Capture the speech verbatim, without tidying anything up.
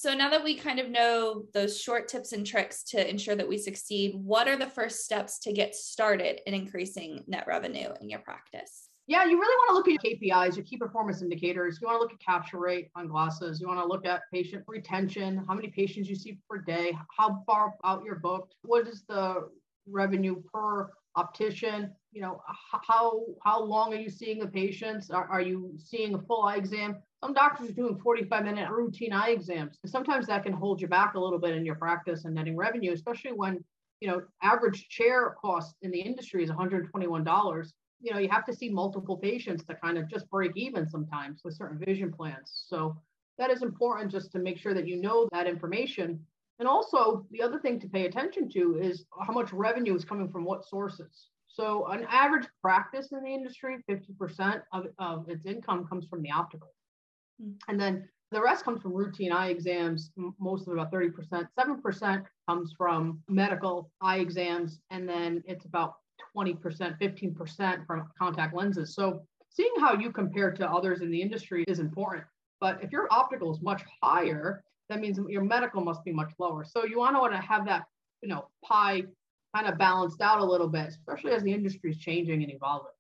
So now that we kind of know those short tips and tricks to ensure that we succeed, what are the first steps to get started in increasing net revenue in your practice? Yeah, you really want to look at your K P Is, your key performance indicators. You want to look at capture rate on glasses. You want to look at patient retention, how many patients you see per day, how far out you're booked, what is the revenue per optician, you know, how how long are you seeing the patients? Are, are you seeing a full eye exam? Some doctors are doing forty-five minute routine eye exams. And sometimes that can hold you back a little bit in your practice and netting revenue, especially when, you know, average chair cost in the industry is one hundred twenty-one dollars. You know, you have to see multiple patients to kind of just break even sometimes with certain vision plans. So that is important just to make sure that you know that information. And also the other thing to pay attention to is how much revenue is coming from what sources. So an average practice in the industry, fifty percent of, of its income comes from the optical. Mm-hmm. And then the rest comes from routine eye exams, most of it about thirty percent. seven percent comes from medical eye exams. And then it's about twenty percent, fifteen percent from contact lenses. So seeing how you compare to others in the industry is important. But if your optical is much higher, that means your medical must be much lower. So you want to want to have that, you know, pie kind of balanced out a little bit, especially as the industry is changing and evolving.